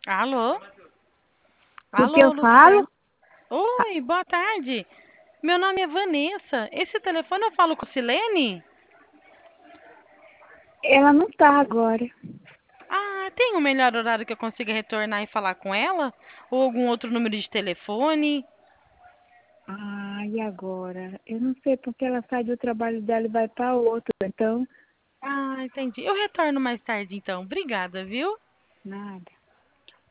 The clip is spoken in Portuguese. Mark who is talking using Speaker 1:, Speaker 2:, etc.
Speaker 1: Alô?
Speaker 2: O que eu
Speaker 1: Alô,
Speaker 2: falo?
Speaker 1: Lucélio. Oi, boa tarde. Meu nome é Vanessa. Esse telefone eu falo com Silene?
Speaker 2: Ela não tá agora.
Speaker 1: Ah, tem um melhor horário que eu consiga retornar e falar com ela? Ou algum outro número de telefone?
Speaker 2: Ah, e agora? Eu não sei porque ela sai do trabalho dela e vai para outro, então,
Speaker 1: Ah, entendi. Eu retorno mais tarde, então. Obrigada, viu?
Speaker 2: nada.